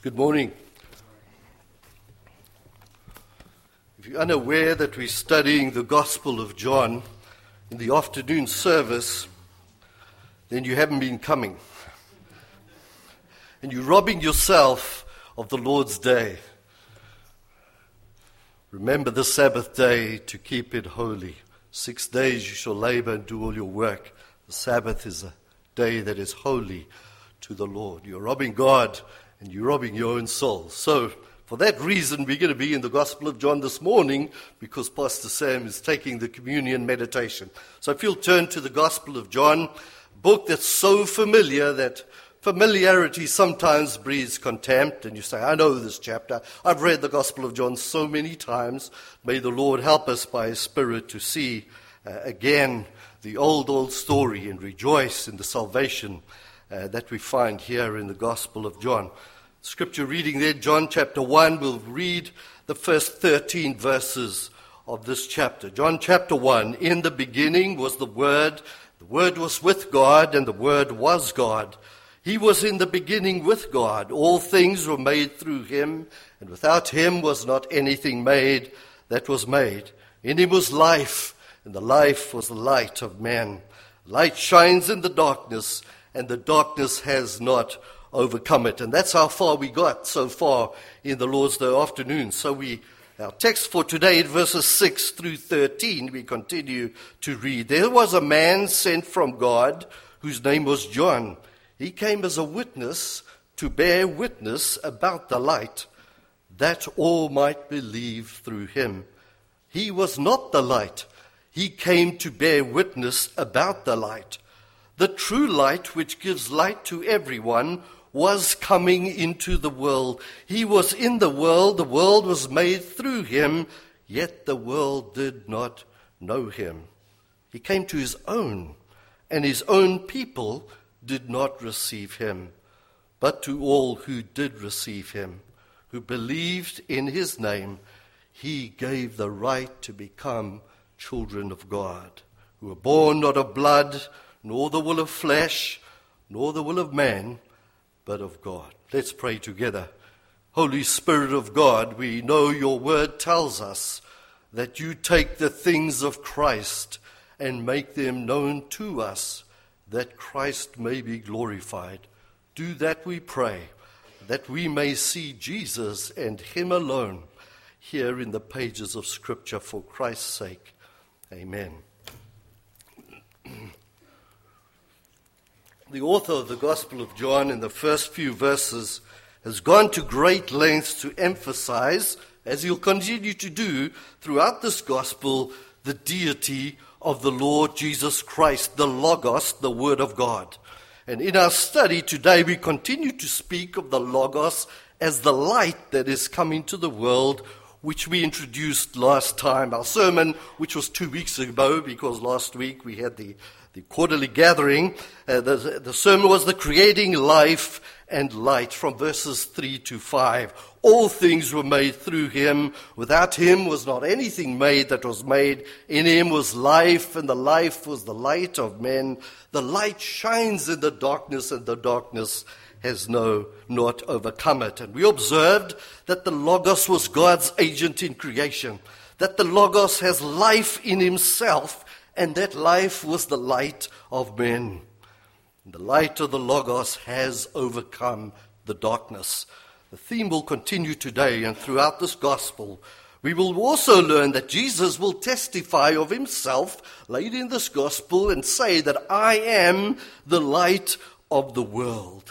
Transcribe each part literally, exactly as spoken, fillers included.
Good morning. If you're unaware that we're studying the Gospel of John in the afternoon service, then you haven't been coming. And you're robbing yourself of the Lord's day. Remember the Sabbath day to keep it holy. Six days you shall labor and do all your work. The Sabbath is a day that is holy to the Lord. You're robbing God and you're robbing your own soul. So, for that reason, we're going to be in the Gospel of John this morning because Pastor Sam is taking the communion meditation. So if you'll turn to the Gospel of John, a book that's so familiar that familiarity sometimes breeds contempt. And you say, I know this chapter. I've read the Gospel of John so many times. May the Lord help us by His Spirit to see uh, again the old, old story and rejoice in the salvation uh, that we find here in the Gospel of John. Scripture reading there, John chapter one, we'll read the first thirteen verses of this chapter. John chapter one, in the beginning was the Word, the Word was with God, and the Word was God. He was in the beginning with God. All things were made through Him, and without Him was not anything made that was made. In Him was life, and the life was the light of men. Light shines in the darkness, and the darkness has not overcome it. And that's how far we got so far in the Lord's Day afternoon. So we, our text for today, verses six through thirteen, we continue to read. There was a man sent from God whose name was John. He came as a witness to bear witness about the light, that all might believe through him. He was not the light. He came to bear witness about the light. The true light, which gives light to everyone, was coming into the world. He was in the world, the world was made through him, yet the world did not know him. He came to his own, and his own people did not receive him. But to all who did receive him, who believed in his name, he gave the right to become children of God, who were born not of blood, nor the will of flesh, nor the will of man, but of God. Let's pray together. Holy Spirit of God, we know your word tells us that you take the things of Christ and make them known to us, that Christ may be glorified. Do that, we pray, that we may see Jesus and him alone here in the pages of Scripture for Christ's sake. Amen. The author of the Gospel of John in the first few verses has gone to great lengths to emphasize, as he'll continue to do throughout this Gospel, the deity of the Lord Jesus Christ, the Logos, the Word of God. And in our study today, we continue to speak of the Logos as the light that is coming to the world, which we introduced last time. Our sermon, which was two weeks ago, because last week we had the The quarterly gathering, uh, the, the sermon was the creating life and light from verses three to five. All things were made through him. Without him was not anything made that was made. In him was life, and the life was the light of men. The light shines in the darkness, and the darkness has no not overcome it. And we observed that the Logos was God's agent in creation, that the Logos has life in himself, and that life was the light of men. The light of the Logos has overcome the darkness. The theme will continue today, and throughout this gospel, we will also learn that Jesus will testify of himself later in this gospel and say that I am the light of the world.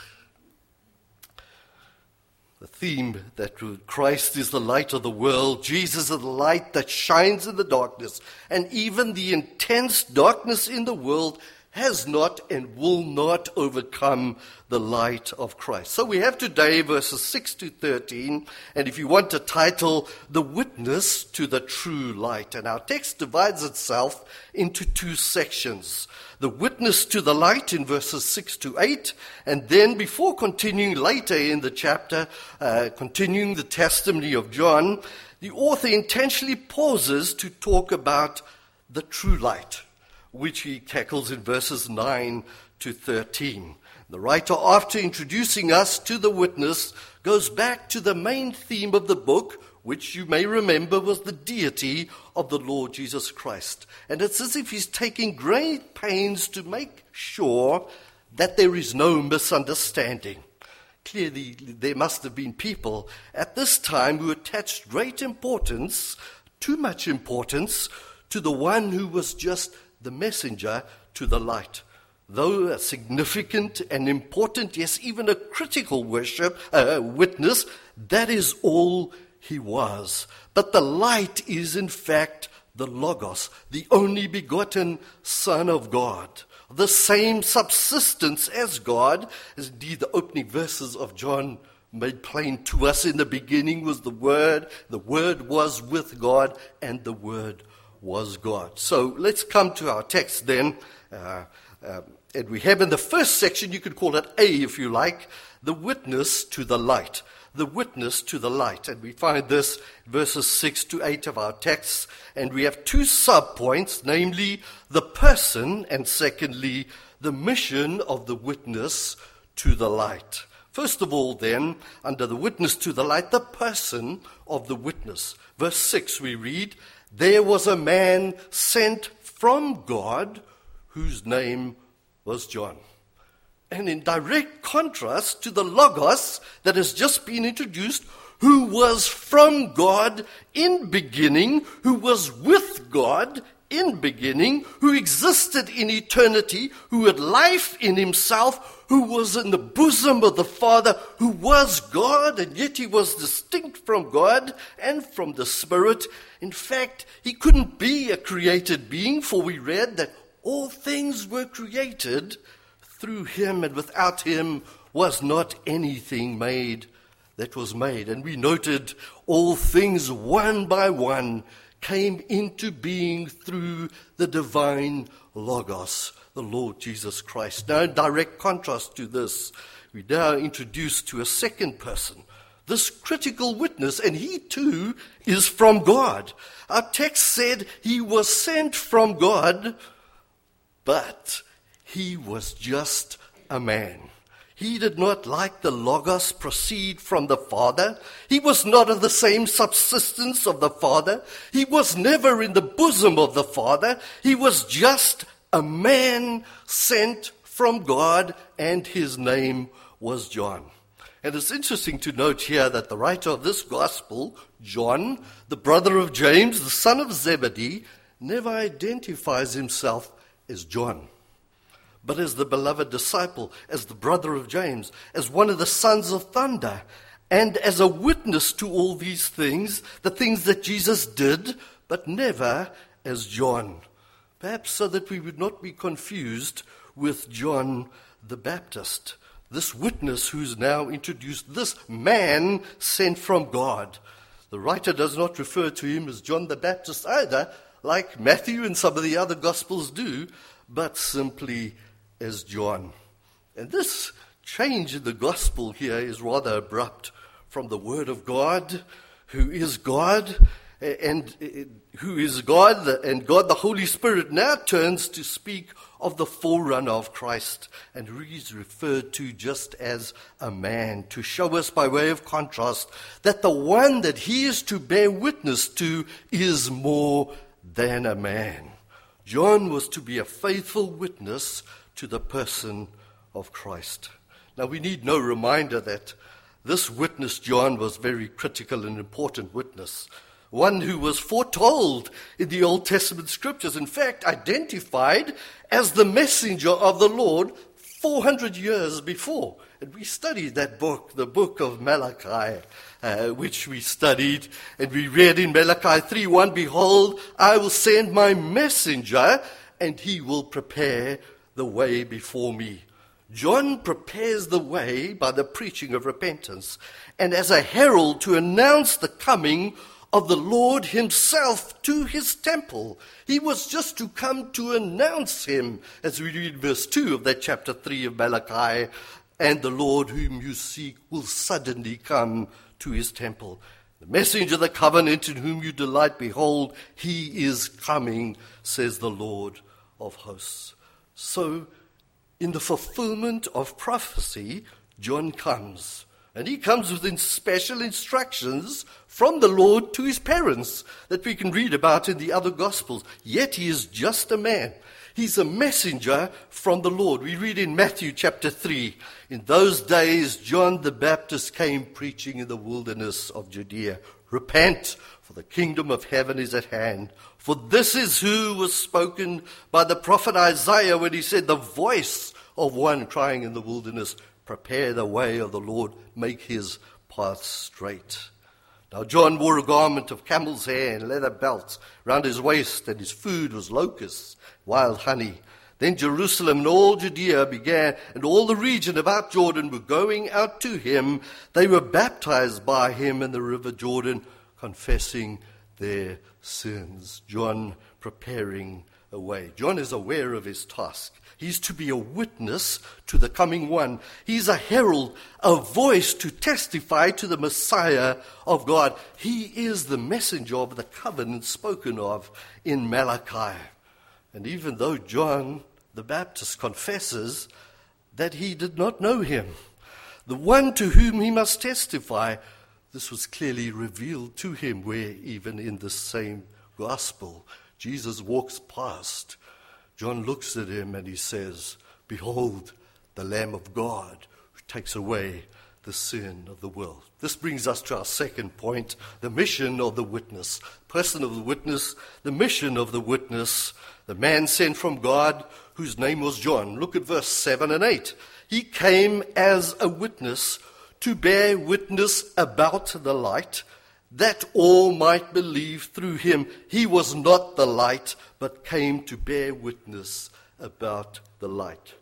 The theme that Christ is the light of the world, Jesus is the light that shines in the darkness, and even the intense darkness in the world has not and will not overcome the light of Christ. So we have today verses six to thirteen, and if you want to title, The Witness to the True Light. And our text divides itself into two sections. The witness to the light in verses six to eight, and then before continuing later in the chapter, uh, continuing the testimony of John, the author intentionally pauses to talk about the true light, which he tackles in verses nine to thirteen. The writer, after introducing us to the witness, goes back to the main theme of the book, which you may remember was the deity of the Lord Jesus Christ. And it's as if he's taking great pains to make sure that there is no misunderstanding. Clearly, there must have been people at this time who attached great importance, too much importance, to the one who was just the messenger to the light. Though a significant and important, yes, even a critical worship uh, witness, that is all he was. But the light is, in fact, the Logos, the only begotten Son of God, the same subsistence as God, as indeed the opening verses of John made plain to us. In the beginning was the Word, the Word was with God, and the Word was God. So let's come to our text then. Uh, uh, and we have in the first section, you could call it A if you like, the witness to the light. The witness to the light. And we find this verses six to eight of our texts. And we have two sub-points, namely the person and secondly the mission of the witness to the light. First of all then, under the witness to the light, the person of the witness. Verse six we read, "There was a man sent from God whose name was John." And in direct contrast to the Logos that has just been introduced, who was from God in beginning, who was with God in beginning, who existed in eternity, who had life in himself, who was in the bosom of the Father, who was God, and yet he was distinct from God and from the Spirit. In fact, he couldn't be a created being, for we read that all things were created through him, and without him was not anything made that was made. And we noted all things one by one came into being through the divine Logos, the Lord Jesus Christ. Now, in direct contrast to this, we now introduced to a second person, this critical witness, and he too is from God. Our text said he was sent from God, but he was just a man. He did not, like the Logos, proceed from the Father. He was not of the same subsistence of the Father. He was never in the bosom of the Father. He was just a man sent from God, and his name was John. And it's interesting to note here that the writer of this gospel, John, the brother of James, the son of Zebedee, never identifies himself as John, but as the beloved disciple, as the brother of James, as one of the sons of thunder, and as a witness to all these things, the things that Jesus did, but never as John. Perhaps so that we would not be confused with John the Baptist, this witness who's now introduced, this man sent from God. The writer does not refer to him as John the Baptist either, like Matthew and some of the other Gospels do, but simply as John. And this change in the Gospel here is rather abrupt from the Word of God, who is God, and who is God, and God the Holy Spirit now turns to speak of the forerunner of Christ, and he is referred to just as a man, to show us by way of contrast that the one that he is to bear witness to is more than a man. John was to be a faithful witness to the person of Christ. Now, we need no reminder that this witness, John, was very critical and important witness, one who was foretold in the Old Testament scriptures, in fact, identified as the messenger of the Lord four hundred years before. And we studied that book, the book of Malachi, uh, which we studied, and we read in Malachi three one, "Behold, I will send my messenger, and he will prepare the way before me." John prepares the way by the preaching of repentance, and as a herald to announce the coming of the Lord himself to his temple. He was just to come to announce him, as we read verse two of that chapter three of Malachi, "And the Lord whom you seek will suddenly come to his temple. The messenger of the covenant in whom you delight, behold, he is coming, says the Lord of hosts." So in the fulfillment of prophecy, John comes. And he comes with special instructions from the Lord to his parents that we can read about in the other Gospels. Yet he is just a man. He's a messenger from the Lord. We read in Matthew chapter three, in those days John the Baptist came preaching in the wilderness of Judea. Repent, for the kingdom of heaven is at hand. For this is who was spoken by the prophet Isaiah when he said, the voice of one crying in the wilderness, prepare the way of the Lord, make his path straight. Now John wore a garment of camel's hair and leather belts round his waist, and his food was locusts, wild honey. Then Jerusalem and all Judea began, and all the region about Jordan were going out to him. They were baptized by him in the river Jordan, confessing their sins. John preparing a way. John is aware of his task. He's to be a witness to the coming one. He's a herald, a voice to testify to the Messiah of God. He is the messenger of the covenant spoken of in Malachi. And even though John the Baptist confesses that he did not know him, the one to whom he must testify, this was clearly revealed to him, where even in the same gospel, Jesus walks past. John looks at him and he says, behold, the Lamb of God who takes away the sin of the world. This brings us to our second point, the mission of the witness. Person of the witness, the mission of the witness, the man sent from God whose name was John. Look at verse seven and eight. He came as a witness to bear witness about the light, that all might believe through him. He was not the light, but came to bear witness about the light.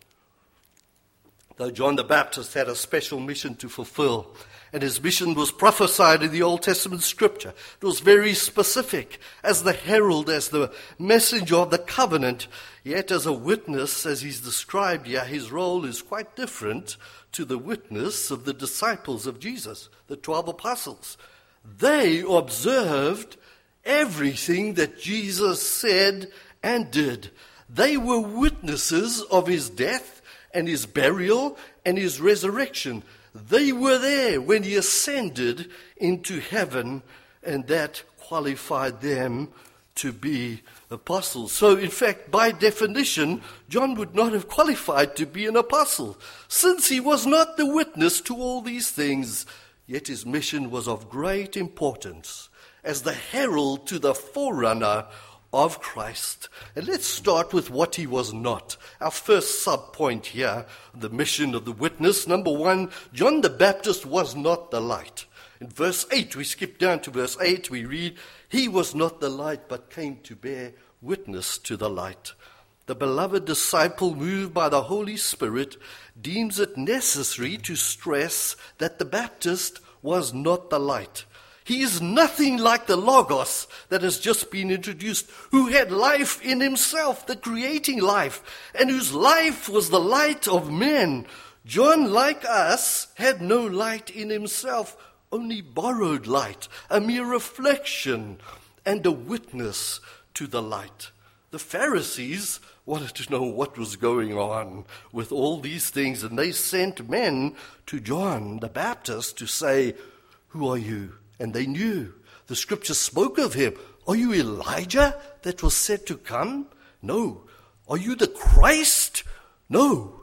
Though John the Baptist had a special mission to fulfill, and his mission was prophesied in the Old Testament scripture, it was very specific, as the herald, as the messenger of the covenant. Yet as a witness, as he's described here, his role is quite different to the witness of the disciples of Jesus, the twelve apostles. They observed everything that Jesus said and did. They were witnesses of his death and his burial and his resurrection. They were there when he ascended into heaven, and that qualified them to be apostles. So, in fact, by definition, John would not have qualified to be an apostle, since he was not the witness to all these things. Yet his mission was of great importance as the herald to the forerunner of Christ. And let's start with what he was not. Our first sub-point here, the mission of the witness. Number one, John the Baptist was not the light. In verse eight, we skip down to verse eight, we read, he was not the light, but came to bear witness to the light. The beloved disciple, moved by the Holy Spirit, deems it necessary to stress that the Baptist was not the light. He is nothing like the Logos that has just been introduced, who had life in himself, the creating life, and whose life was the light of men. John, like us, had no light in himself, only borrowed light, a mere reflection and a witness to the light. The Pharisees wanted to know what was going on with all these things, and they sent men to John the Baptist to say, who are you? And they knew. The scripture spoke of him. Are you Elijah that was said to come? No. Are you the Christ? No.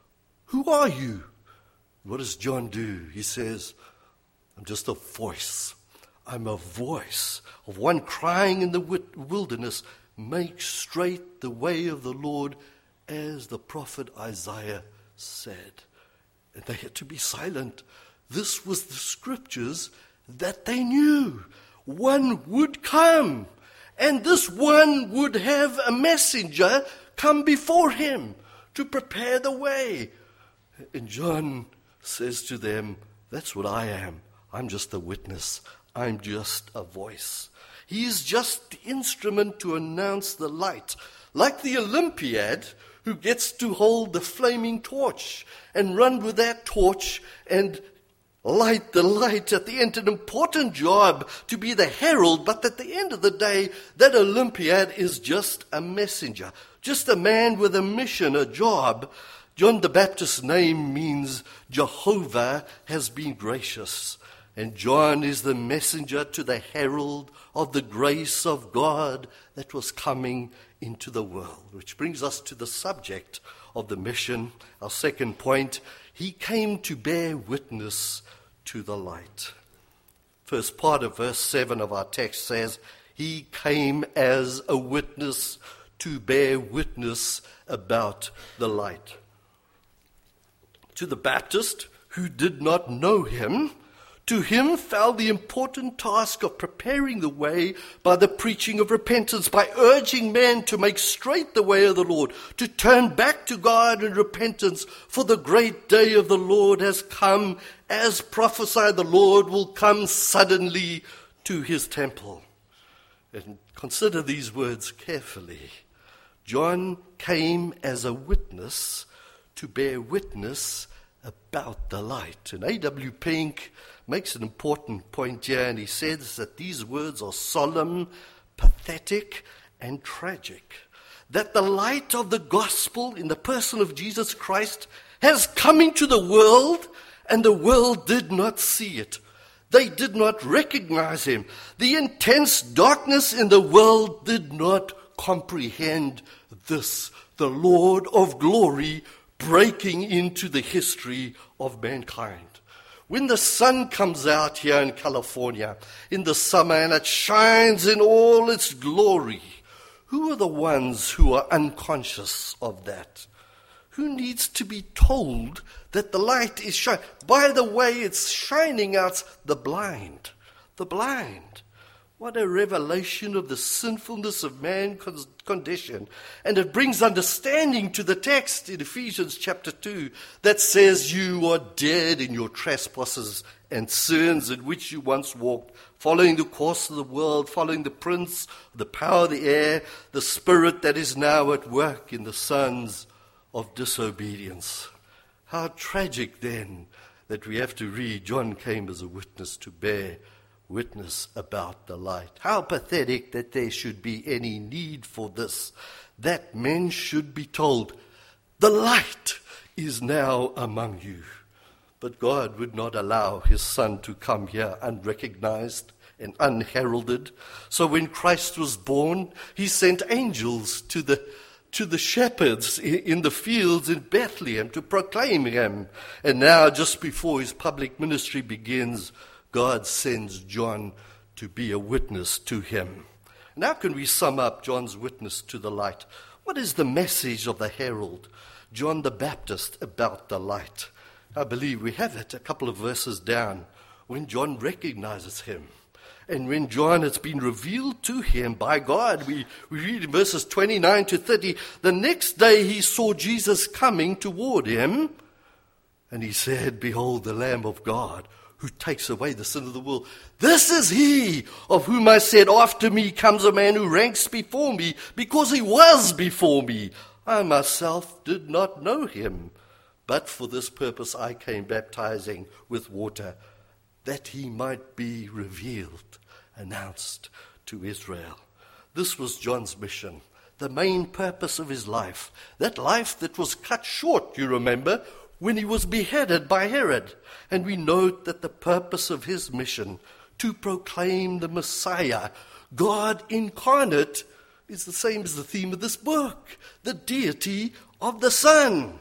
Who are you? What does John do? He says, I'm just a voice. I'm a voice of one crying in the wilderness, make straight the way of the Lord, as the prophet Isaiah said. And they had to be silent. This was the scriptures that they knew. One would come, and this one would have a messenger come before him to prepare the way. And John says to them, that's what I am. I'm just a witness. I'm just a voice. He is just the instrument to announce the light, like the Olympiad who gets to hold the flaming torch and run with that torch and light the light at the end. An important job to be the herald, but at the end of the day, that Olympiad is just a messenger, just a man with a mission, a job John the Baptist's name means Jehovah has been gracious. And John is the messenger to the herald of the grace of God that was coming into the world. Which brings us to the subject of the mission. Our second point, he came to bear witness to the light. First part of verse seven of our text says, he came as a witness to bear witness about the light. To the Baptist, who did not know him, to him fell the important task of preparing the way by the preaching of repentance, by urging men to make straight the way of the Lord, to turn back to God in repentance, for the great day of the Lord has come. As prophesied, the Lord will come suddenly to his temple. And consider these words carefully. John came as a witness to bear witness about the light. And A W Pink makes an important point here, and he says that these words are solemn, pathetic, and tragic. That the light of the gospel in the person of Jesus Christ has come into the world, and the world did not see it. They did not recognize him. The intense darkness in the world did not comprehend this, the Lord of glory breaking into the history of mankind. When the sun comes out here in California in the summer and it shines in all its glory, who are the ones who are unconscious of that? Who needs to be told that the light is shining? By the way, it's shining out the blind. The blind. What a revelation of the sinfulness of man's condition. And it brings understanding to the text in Ephesians chapter two that says, you are dead in your trespasses and sins in which you once walked, following the course of the world, following the prince, the power of the air, the spirit that is now at work in the sons of disobedience. How tragic then that we have to read, John came as a witness to bear witness about the light. How pathetic that there should be any need for this, that men should be told, the light is now among you. But God would not allow his son to come here unrecognized and unheralded. So when Christ was born, he sent angels to the to the shepherds in the fields in Bethlehem to proclaim him. And now, just before his public ministry begins, God sends John to be a witness to him. And how can we sum up John's witness to the light? What is the message of the herald, John the Baptist, about the light? I believe we have it a couple of verses down when John recognizes him. And when John has been revealed to him by God, we, we read in verses twenty-nine to thirty, the next day he saw Jesus coming toward him, and he said, behold, the Lamb of God, who takes away the sin of the world. This is he of whom I said, after me comes a man who ranks before me, because he was before me. I myself did not know him, but for this purpose I came baptizing with water, that he might be revealed, announced to Israel. This was John's mission, the main purpose of his life, that life that was cut short, you remember, when he was beheaded by Herod. And we note that the purpose of his mission, to proclaim the Messiah, God incarnate, is the same as the theme of this book, the deity of the Son.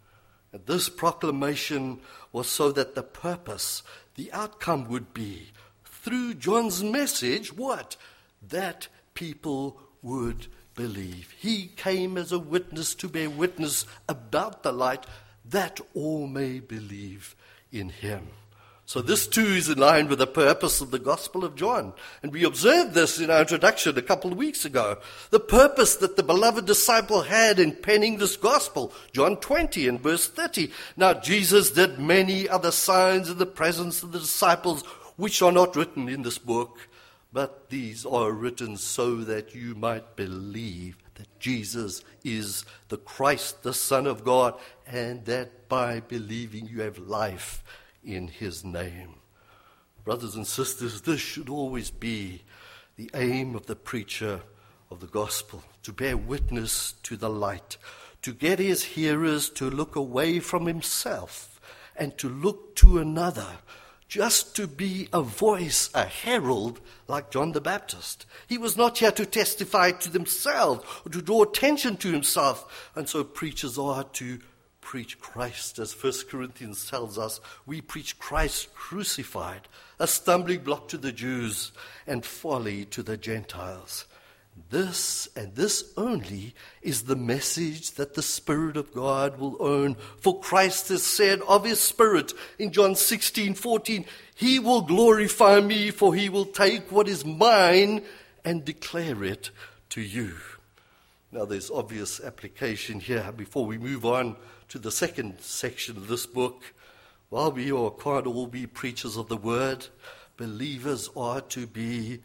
And this proclamation was so that the purpose, the outcome would be, through John's message, what? That people would believe. He came as a witness to bear witness about the light, that all may believe in him. So this too is in line with the purpose of the Gospel of John. And we observed this in our introduction a couple of weeks ago. The purpose that the beloved disciple had in penning this Gospel. John twenty and verse thirty. Now Jesus did many other signs in the presence of the disciples, which are not written in this book, but these are written so that you might believe that Jesus is the Christ, the Son of God, and that by believing you have life in his name. Brothers and sisters, this should always be the aim of the preacher of the gospel, to bear witness to the light, to get his hearers to look away from himself and to look to another, just to be a voice, a herald, like John the Baptist. He was not here to testify to themselves or to draw attention to himself. And so preachers are to preach Christ. As First Corinthians tells us, we preach Christ crucified, a stumbling block to the Jews and folly to the Gentiles. This and this only is the message that the Spirit of God will own. For Christ has said of his Spirit in John sixteen fourteen, he will glorify me, for he will take what is mine and declare it to you. Now there's obvious application here before we move on to the second section of this book. While we are, can't all be preachers of the word, believers are to be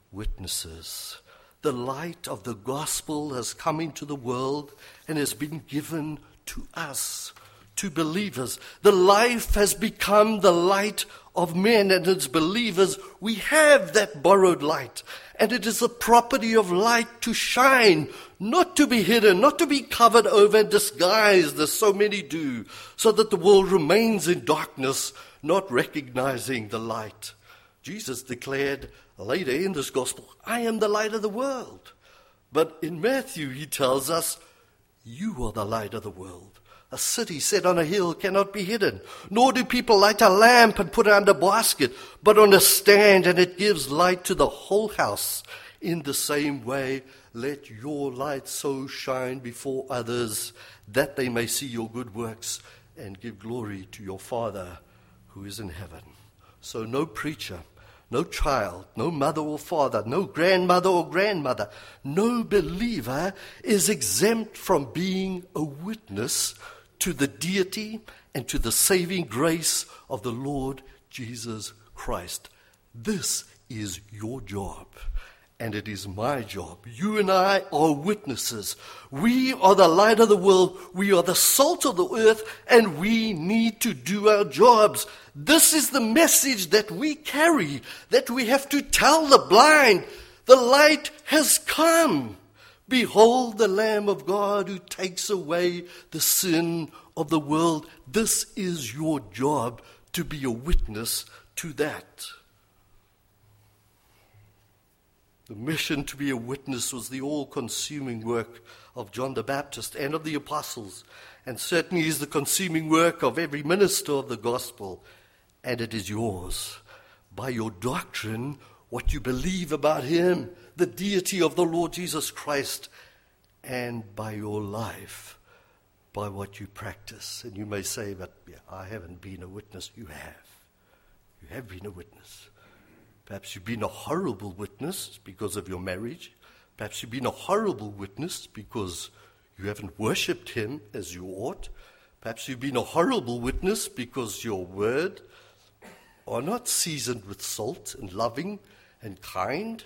witnesses. The light of the gospel has come into the world and has been given to us, to believers. The life has become the light of men, and as believers, we have that borrowed light. And it is the property of light to shine, not to be hidden, not to be covered over and disguised as so many do, so that the world remains in darkness, not recognizing the light. Jesus declared later in this gospel, I am the light of the world. But in Matthew, he tells us, you are the light of the world. A city set on a hill cannot be hidden, nor do people light a lamp and put it under a basket, but on a stand, and it gives light to the whole house. In the same way, let your light so shine before others, that they may see your good works and give glory to your Father who is in heaven. So no preacher, no child, no mother or father, no grandmother or grandmother, no believer is exempt from being a witness to the deity and to the saving grace of the Lord Jesus Christ. This is your job, and it is my job. You and I are witnesses. We are the light of the world. We are the salt of the earth, and we need to do our jobs. This is the message that we carry, that we have to tell the blind. The light has come. Behold the Lamb of God who takes away the sin of the world. This is your job, to be a witness to that. The mission to be a witness was the all-consuming work of John the Baptist and of the apostles, and certainly is the consuming work of every minister of the gospel. And it is yours, by your doctrine, what you believe about him, the deity of the Lord Jesus Christ, and by your life, by what you practice. And you may say, but yeah, I haven't been a witness. You have. You have been a witness. Perhaps you've been a horrible witness because of your marriage. Perhaps you've been a horrible witness because you haven't worshipped him as you ought. Perhaps you've been a horrible witness because your word are not seasoned with salt and loving and kind.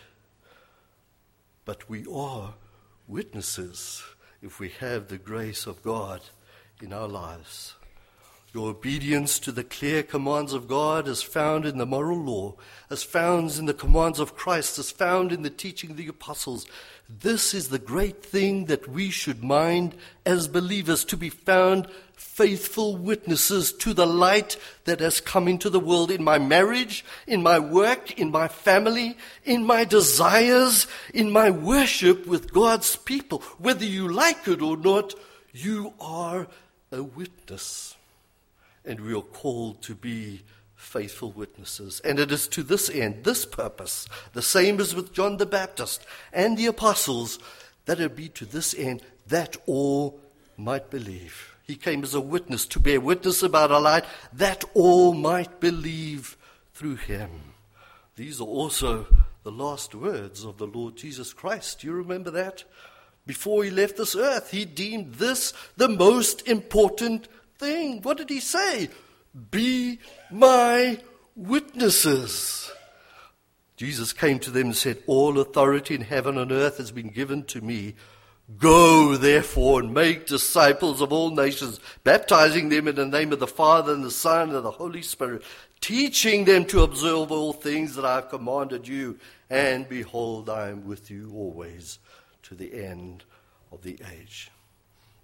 But we are witnesses if we have the grace of God in our lives. Your obedience to the clear commands of God is found in the moral law, as found in the commands of Christ, as found in the teaching of the apostles. This is the great thing that we should mind as believers, to be found faithful witnesses to the light that has come into the world, in my marriage, in my work, in my family, in my desires, in my worship with God's people. Whether you like it or not, you are a witness. And we are called to be faithful witnesses. And it is to this end, this purpose, the same as with John the Baptist and the apostles, that it be to this end that all might believe. He came as a witness, to bear witness about our light, that all might believe through him. These are also the last words of the Lord Jesus Christ. Do you remember that? Before he left this earth, he deemed this the most important thing. What did he say? Be my witnesses. Jesus came to them and said, all authority in heaven and earth has been given to me. Go, therefore, and make disciples of all nations, baptizing them in the name of the Father and the Son and the Holy Spirit, teaching them to observe all things that I have commanded you. And behold, I am with you always to the end of the age.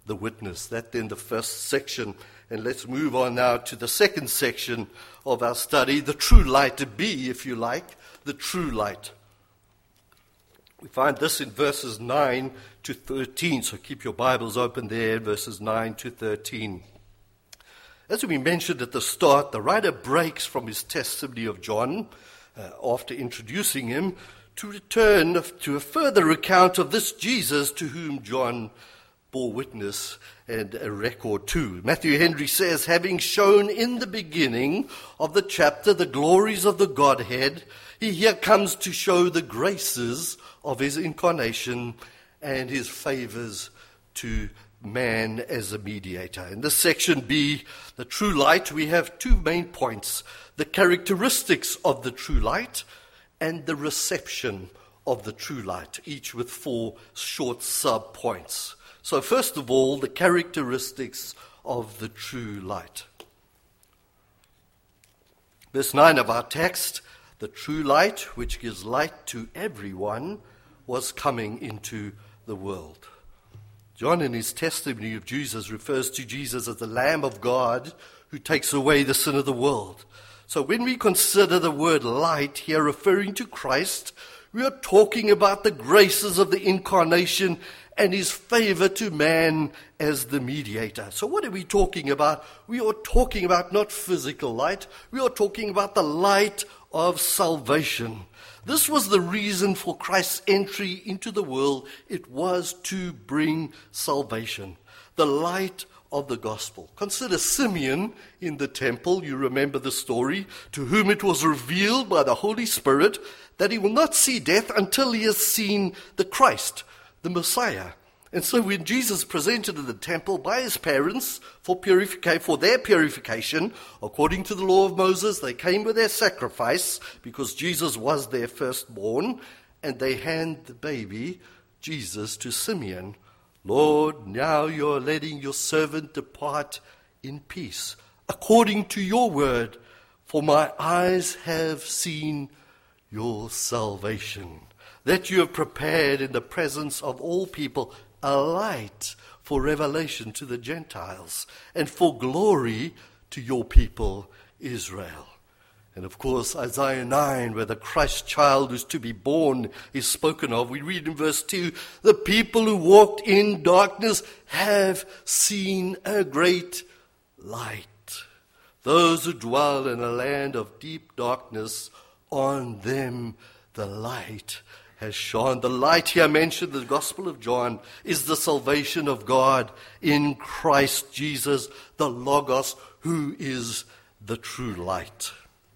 the witness. That then the first section. And let's move on now to the second section of our study, the true light, to be, if you like, the true light. We find this in verses nine to thirteen, so keep your Bibles open there, verses nine to thirteen. As we mentioned at the start, the writer breaks from his testimony of John, uh, after introducing him, to return to a further account of this Jesus to whom John bore witness and a record to. Matthew Henry says, having shown in the beginning of the chapter the glories of the Godhead, he here comes to show the graces of his incarnation and his favors to man as a mediator. In this section B, the true light, we have two main points: the characteristics of the true light and the reception of the true light, each with four short sub-points. So first of all, the characteristics of the true light. Verse nine of our text, the true light, which gives light to everyone, was coming into the world. John, in his testimony of Jesus, refers to Jesus as the Lamb of God who takes away the sin of the world. So when we consider the word light here referring to Christ, we are talking about the graces of the incarnation and his favor to man as the mediator. So what are we talking about? We are talking about not physical light. We are talking about the light of salvation. This was the reason for Christ's entry into the world. It was to bring salvation, the light of the gospel. Consider Simeon in the temple. You remember the story, to whom it was revealed by the Holy Spirit that he will not see death until he has seen the Christ, the Messiah. And so when Jesus presented in the temple by his parents for purification, for their purification, according to the law of Moses, they came with their sacrifice because Jesus was their firstborn, and they hand the baby, Jesus, to Simeon. Lord, now you're letting your servant depart in peace, according to your word, for my eyes have seen your salvation, that you have prepared in the presence of all people a light for revelation to the Gentiles and for glory to your people Israel. And of course, Isaiah nine, where the Christ child who's to be born is spoken of, we read in verse two, the people who walked in darkness have seen a great light. Those who dwell in a land of deep darkness, on them the light has shone. The light here mentioned in the Gospel of John is the salvation of God in Christ Jesus, the Logos, who is the true light.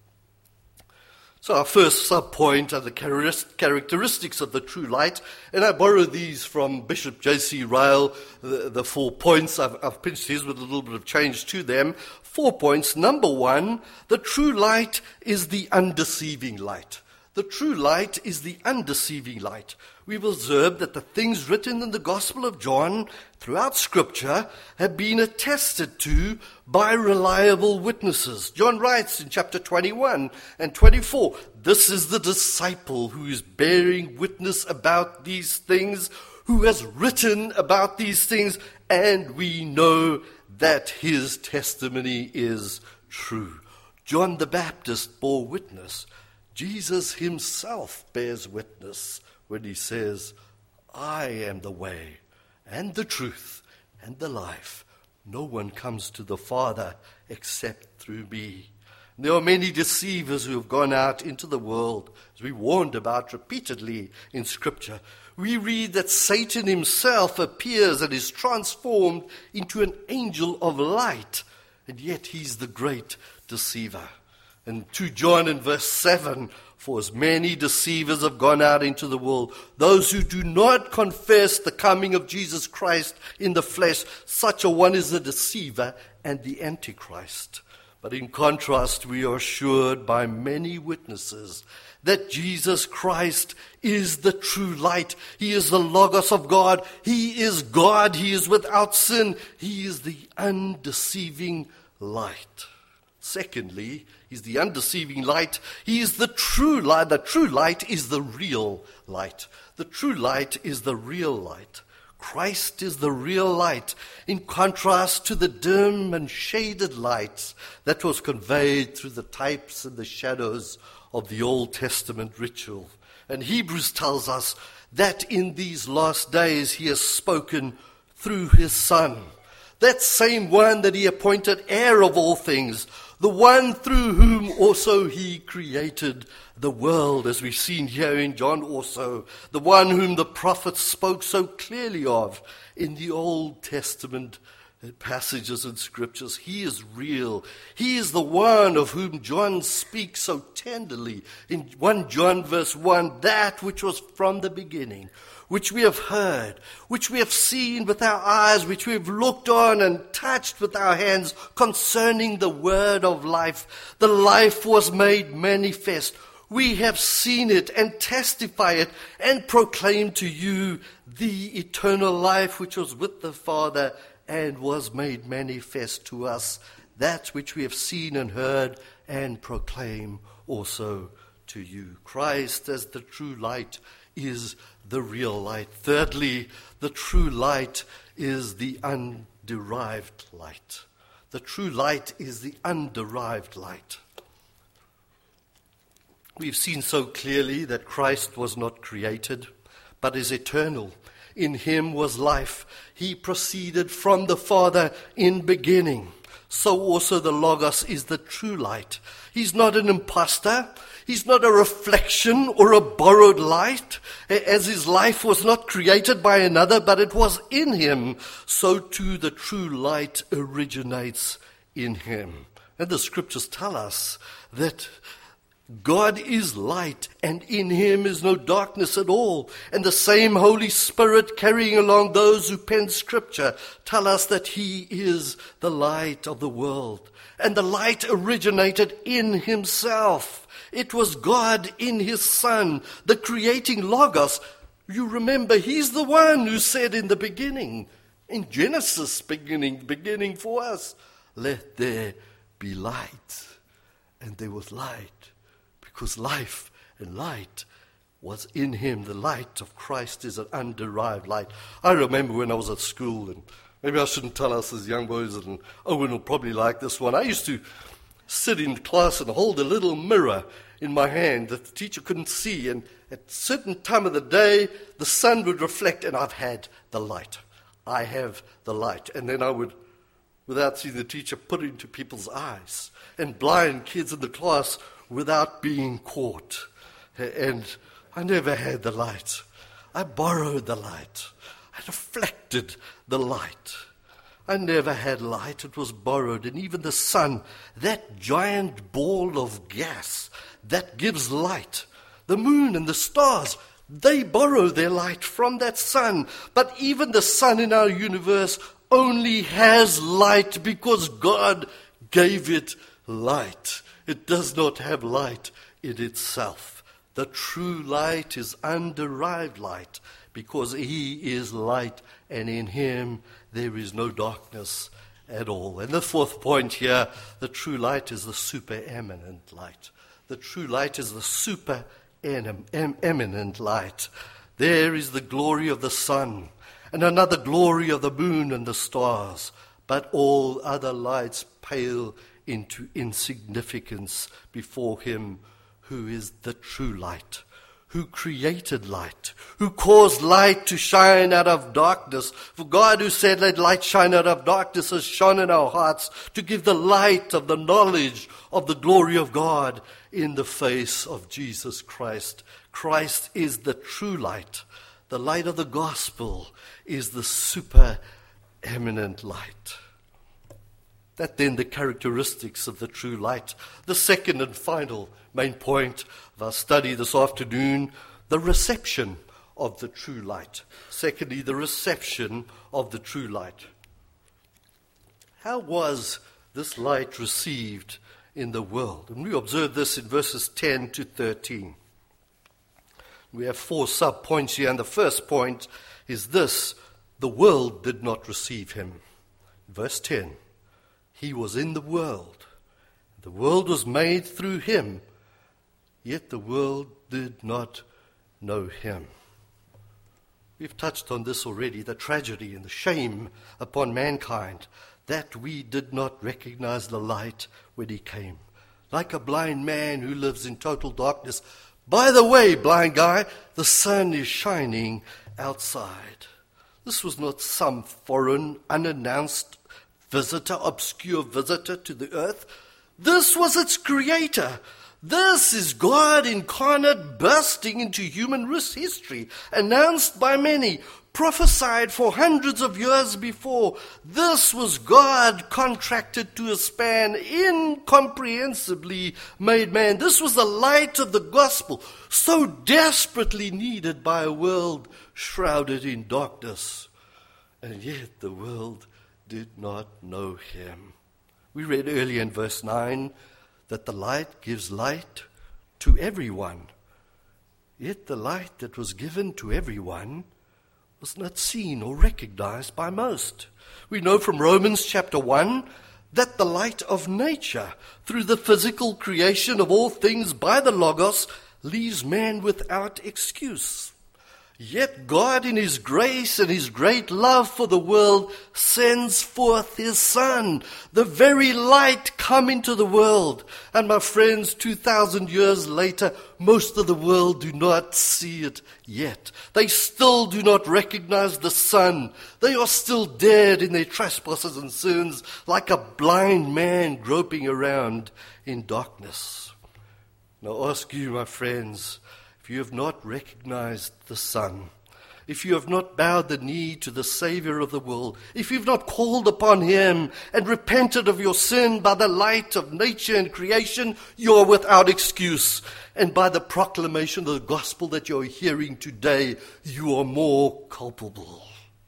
So our first sub-point are the characteristics of the true light, and I borrow these from Bishop J C Ryle, the, the four points. I've, I've pinched his with a little bit of change to them. Four points. Number one, the true light is the undeceiving light. The true light is the undeceiving light. We've observed that the things written in the Gospel of John throughout Scripture have been attested to by reliable witnesses. John writes in chapter twenty-one and twenty-four, this is the disciple who is bearing witness about these things, who has written about these things, and we know that his testimony is true. John the Baptist bore witness. Jesus himself bears witness when he says, I am the way and the truth and the life. No one comes to the Father except through me. And there are many deceivers who have gone out into the world, as we warned about repeatedly in Scripture. We read that Satan himself appears and is transformed into an angel of light, and yet he's the great deceiver. And Second John in verse seven, for as many deceivers have gone out into the world, those who do not confess the coming of Jesus Christ in the flesh, such a one is the deceiver and the Antichrist. But in contrast, we are assured by many witnesses that Jesus Christ is the true light. He is the Logos of God. He is God. He is without sin. He is the undeceiving light. Secondly, he's the undeceiving light. He is the true light. The true light is the real light. The true light is the real light. Christ is the real light, in contrast to the dim and shaded light that was conveyed through the types and the shadows of the Old Testament ritual. And Hebrews tells us that in these last days he has spoken through his Son, that same one that he appointed heir of all things, the one through whom also he created the world, as we've seen here in John also, the one whom the prophets spoke so clearly of in the Old Testament passages and scriptures. He is real. He is the one of whom John speaks so tenderly in First John verse one, that which was from the beginning, which we have heard, which we have seen with our eyes, which we have looked on and touched with our hands concerning the word of life. The life was made manifest. We have seen it and testify it and proclaim to you the eternal life which was with the Father and was made manifest to us, that which we have seen and heard and proclaim also to you. Christ as the true light is the real light. Thirdly, the true light is the underived light. The true light is the underived light. We've seen so clearly that Christ was not created, but is eternal. In him was life. He proceeded from the Father in beginning. So also the Logos is the true light. He's not an impostor. He's not a reflection or a borrowed light. As his life was not created by another, but it was in him, so too the true light originates in him. And the scriptures tell us that God is light, and in him is no darkness at all. And the same Holy Spirit carrying along those who pen Scripture tell us that he is the light of the world. And the light originated in himself. It was God in his Son, the creating Logos. You remember, he's the one who said in the beginning, in Genesis beginning, beginning for us, let there be light. And there was light. Because life and light was in him. The light of Christ is an underived light. I remember when I was at school, and maybe I shouldn't tell us as young boys, and Owen will probably like this one. I used to sit in class and hold a little mirror in my hand that the teacher couldn't see, and at a certain time of the day, the sun would reflect, and I've had the light. I have the light. And then I would, without seeing the teacher, put it into people's eyes, and blind kids in the class without being caught. And I never had the light. I borrowed the light. I reflected the light. I never had light. It was borrowed. And even the sun, that giant ball of gas that gives light, the moon and the stars, they borrow their light from that sun. But even the sun in our universe only has light because God gave it light. It does not have light in itself. The true light is underived light because he is light, and in him there is no darkness at all. And the fourth point here, the true light is the supereminent light. The true light is the supereminent light. There is the glory of the sun, and another glory of the moon and the stars, but all other lights pale into insignificance before him who is the true light, who created light, who caused light to shine out of darkness. For God, who said, let light shine out of darkness, has shone in our hearts to give the light of the knowledge of the glory of God in the face of Jesus Christ. Christ is the true light. The light of the gospel is the supereminent light. That then the characteristics of the true light. The second and final main point of our study this afternoon, the reception of the true light. Secondly, the reception of the true light. How was this light received in the world? And we observe this in verses ten to thirteen. We have four sub-points here, and the first point is this: the world did not receive him. Verse ten. He was in the world. The world was made through him, yet the world did not know him. We've touched on this already, the tragedy and the shame upon mankind that we did not recognize the light when he came. Like a blind man who lives in total darkness. By the way, blind guy, the sun is shining outside. This was not some foreign, unannounced visitor, obscure visitor to the earth. This was its creator. This is God incarnate bursting into human history, announced by many, prophesied for hundreds of years before. This was God contracted to a span, incomprehensibly made man. This was the light of the gospel, so desperately needed by a world shrouded in darkness. And yet the world did not know him. We read earlier in verse nine that the light gives light to everyone. Yet the light that was given to everyone was not seen or recognized by most. We know from Romans chapter one that the light of nature, through the physical creation of all things by the Logos, leaves man without excuse. Yet God, in his grace and his great love for the world, sends forth his Son, the very light, come into the world. And my friends, two thousand years later, most of the world do not see it yet. They still do not recognize the Son. They are still dead in their trespasses and sins, like a blind man groping around in darkness. Now I ask you, my friends, if you have not recognized the Son, if you have not bowed the knee to the Savior of the world, if you've not called upon him and repented of your sin by the light of nature and creation, you are without excuse. And by the proclamation of the gospel that you're hearing today, you are more culpable.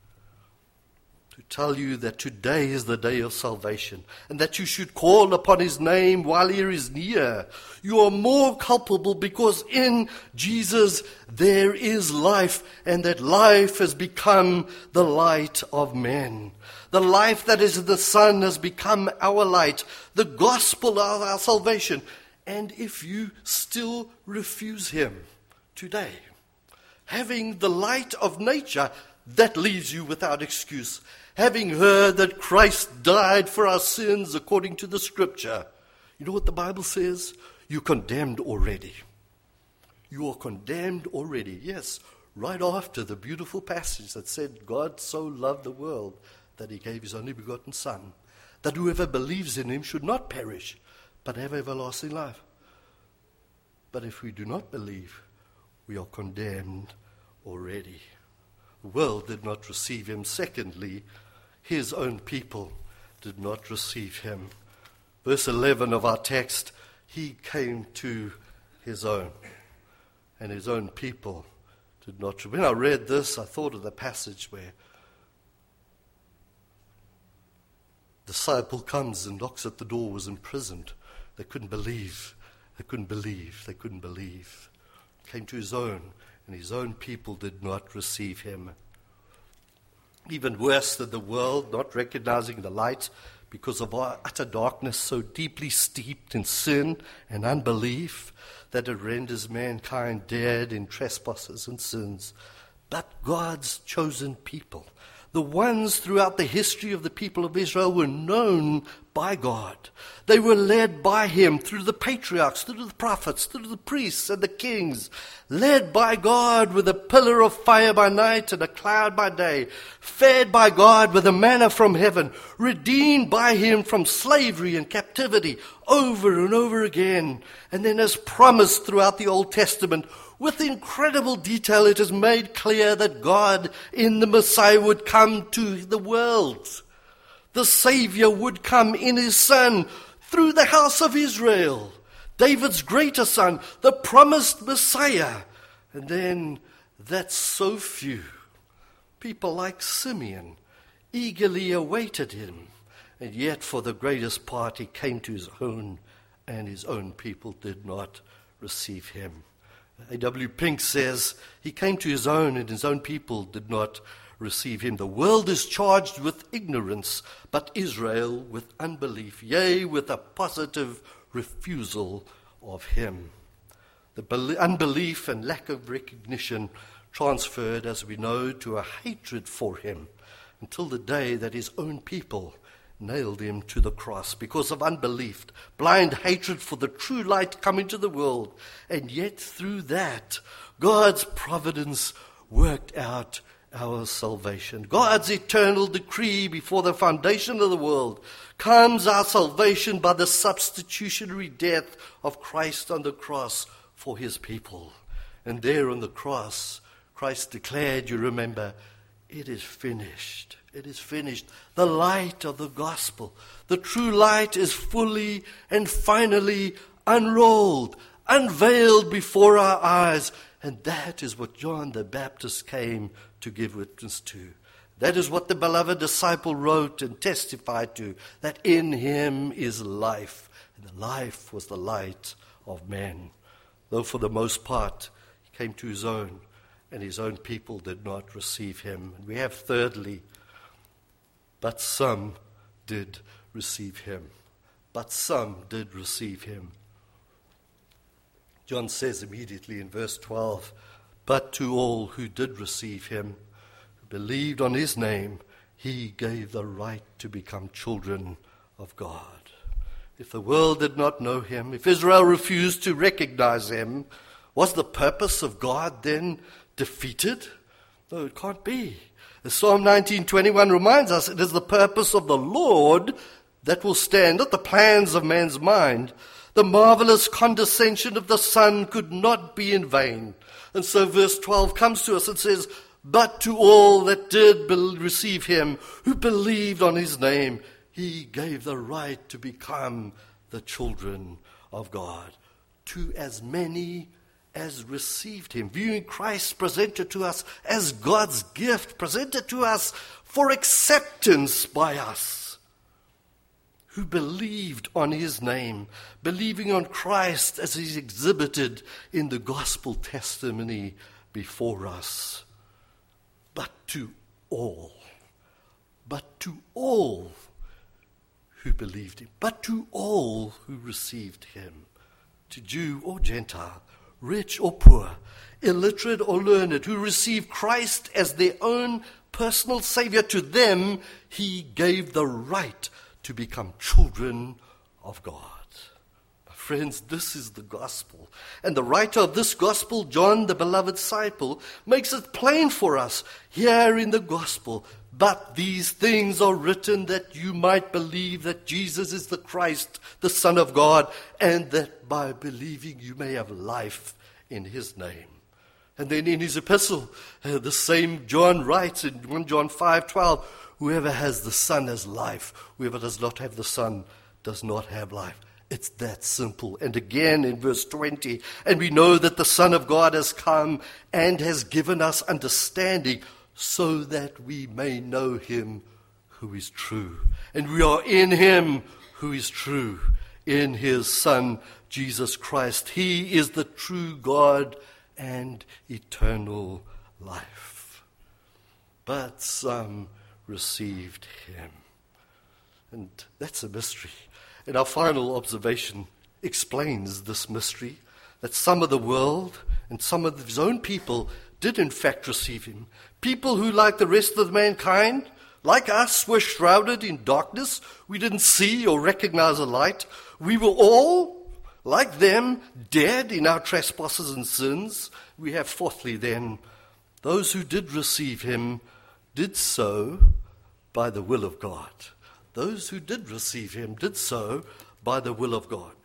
Tell you that today is the day of salvation and that you should call upon his name while he is near. You are more culpable because in Jesus there is life, and that life has become the light of men. The life that is in the Son has become our light, the gospel of our salvation. And if you still refuse him today, having the light of nature, that leaves you without excuse. Having heard that Christ died for our sins according to the Scripture, you know what the Bible says? You're condemned already. You are condemned already. Yes, right after the beautiful passage that said, God so loved the world that he gave his only begotten Son, that whoever believes in him should not perish, but have everlasting life. But if we do not believe, we are condemned already. The world did not receive him. Secondly, his own people did not receive him. Verse eleven of our text, he came to his own, and his own people did not. When I read this, I thought of the passage where the disciple comes and knocks at the door, was imprisoned. They couldn't believe. They couldn't believe. They couldn't believe. Came to his own, and his own people did not receive him. Even worse than the world not recognizing the light because of our utter darkness, so deeply steeped in sin and unbelief that it renders mankind dead in trespasses and sins. But God's chosen people, the ones throughout the history of the people of Israel, were known by God. They were led by him through the patriarchs, through the prophets, through the priests and the kings, led by God with a pillar of fire by night and a cloud by day, fed by God with a manna from heaven, redeemed by him from slavery and captivity over and over again. And then, as promised throughout the Old Testament, with incredible detail, it is made clear that God in the Messiah would come to the world. The Savior would come in his Son through the house of Israel, David's greater son, the promised Messiah. And then that so few people like Simeon eagerly awaited him. And yet for the greatest part he came to his own, and his own people did not receive him. A W Pink says, he came to his own, and his own people did not receive him. The world is charged with ignorance, but Israel with unbelief, yea, with a positive refusal of him. The unbelief and lack of recognition transferred, as we know, to a hatred for him until the day that his own people nailed him to the cross because of unbelief, blind hatred for the true light come into the world. And yet through that, God's providence worked out our salvation. God's eternal decree before the foundation of the world comes our salvation by the substitutionary death of Christ on the cross for his people. And there on the cross, Christ declared, you remember, it is finished. It is finished. The light of the gospel, the true light, is fully and finally unrolled, unveiled before our eyes. And that is what John the Baptist came to give witness to. That is what the beloved disciple wrote and testified to, that in him is life, and the life was the light of men. Though for the most part he came to his own, and his own people did not receive him. And we have thirdly, but some did receive him. But some did receive him. John says immediately in verse twelve, but to all who did receive him, who believed on his name, he gave the right to become children of God. If the world did not know him, if Israel refused to recognize him, was the purpose of God then defeated? No, it can't be. As Psalm nineteen twenty-one reminds us, it is the purpose of the Lord that will stand, not the plans of man's mind. The marvelous condescension of the Son could not be in vain. And so verse twelve comes to us and says, but to all that did be- receive him, who believed on his name, he gave the right to become the children of God. To as many as received him, viewing Christ presented to us as God's gift, presented to us for acceptance by us, who believed on his name, believing on Christ as he's exhibited in the gospel testimony before us. But to all, but to all who believed him, but to all who received him, to Jew or Gentile, rich or poor, illiterate or learned, who received Christ as their own personal Savior, to them he gave the right to become children of God. My friends, this is the gospel. And the writer of this gospel, John, the beloved disciple, makes it plain for us here in the gospel. But these things are written that you might believe that Jesus is the Christ, the Son of God, and that by believing you may have life in his name. And then in his epistle, uh, the same John writes in First John five twelve, whoever has the Son has life. Whoever does not have the Son does not have life. It's that simple. And again in verse twenty, and we know that the Son of God has come and has given us understanding so that we may know him who is true. And we are in him who is true, in his Son, Jesus Christ. He is the true God and eternal life. But some received him. And that's a mystery. And our final observation explains this mystery, that some of the world and some of his own people did in fact receive him. People who, like the rest of mankind, like us, were shrouded in darkness. We didn't see or recognize a light. We were all, like them, dead in our trespasses and sins. We have fourthly then, those who did receive him did so by the will of God. Those who did receive him did so by the will of God.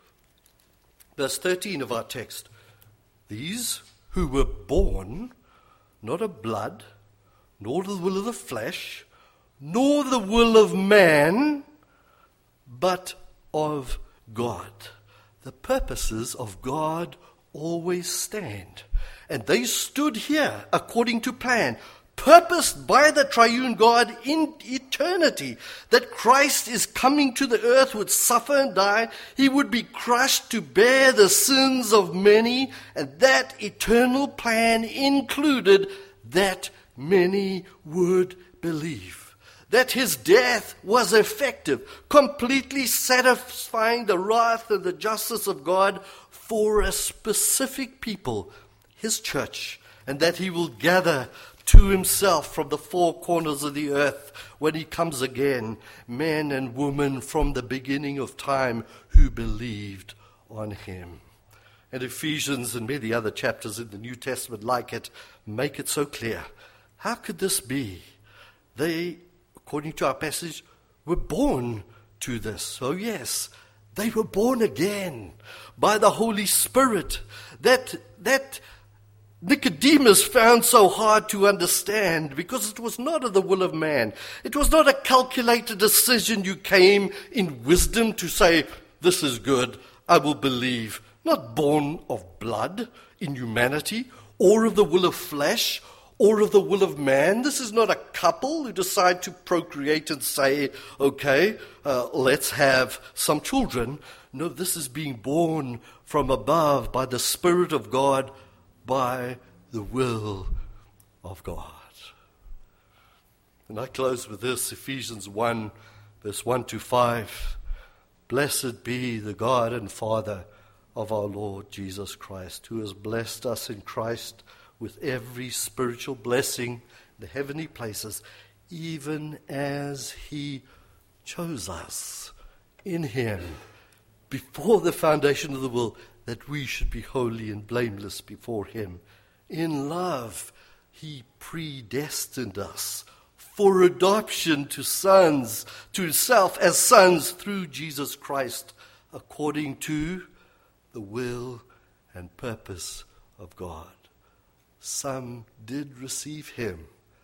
Verse thirteen of our text, these who were born not of blood, nor the will of the flesh, nor the will of man, but of God. The purposes of God always stand. And they stood here according to plan, purposed by the triune God in eternity, that Christ is coming to the earth, would suffer and die. He would be crushed to bear the sins of many, and that eternal plan included that many would believe. That his death was effective, completely satisfying the wrath and the justice of God for a specific people, his church, and that he will gather to himself from the four corners of the earth when he comes again, men and women from the beginning of time who believed on him. And Ephesians and many other chapters in the New Testament like it make it so clear. How could this be? They, according to our passage, were born to this. Oh yes, they were born again by the Holy Spirit. That, that Nicodemus found so hard to understand because it was not of the will of man. It was not a calculated decision. You came in wisdom to say, this is good, I will believe. Not born of blood in humanity, or of the will of flesh, or of the will of man. This is not a couple who decide to procreate and say, okay, uh, let's have some children. No, this is being born from above by the Spirit of God, by the will of God. And I close with this, Ephesians one, verse one to five. Blessed be the God and Father of our Lord Jesus Christ, who has blessed us in Christ with every spiritual blessing in the heavenly places, even as he chose us in him before the foundation of the world, that we should be holy and blameless before him. In love, he predestined us for adoption to sons, to himself as sons through Jesus Christ, according to the will and purpose of God. Some did receive him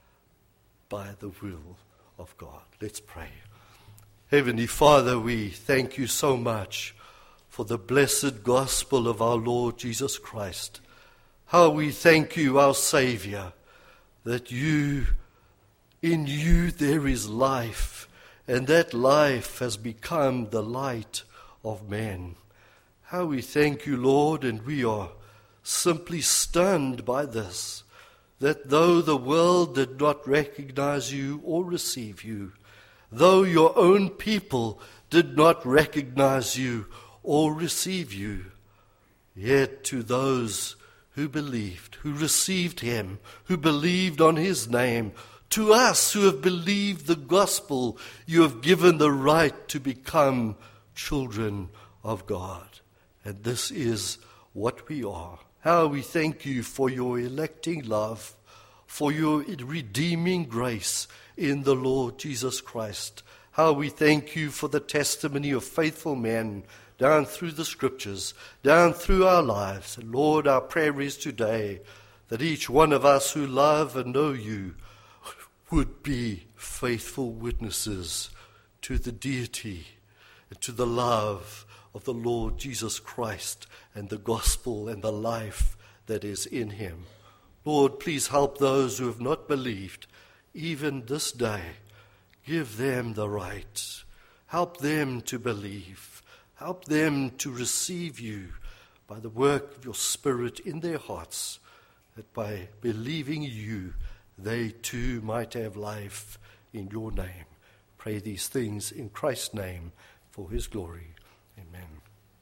by the will of God. Let's pray. Heavenly Father, we thank you so much for the blessed gospel of our Lord Jesus Christ. How we thank you, our Savior, that you, in you there is life, and that life has become the light of men. How we thank you, Lord, and we are simply stunned by this, that though the world did not recognize you or receive you, though your own people did not recognize you or receive you, yet to those who believed, who received him, who believed on his name, to us who have believed the gospel, you have given the right to become children of God. And this is what we are. How we thank you for your electing love, for your redeeming grace in the Lord Jesus Christ. How we thank you for the testimony of faithful men down through the scriptures, down through our lives. And Lord, our prayer is today that each one of us who love and know you would be faithful witnesses to the deity and to the love of the Lord Jesus Christ and the gospel and the life that is in him. Lord, please help those who have not believed, even this day. Give them the right. Help them to believe. Help them to receive you by the work of your Spirit in their hearts, that by believing you, they too might have life in your name. Pray these things in Christ's name for his glory. Amen.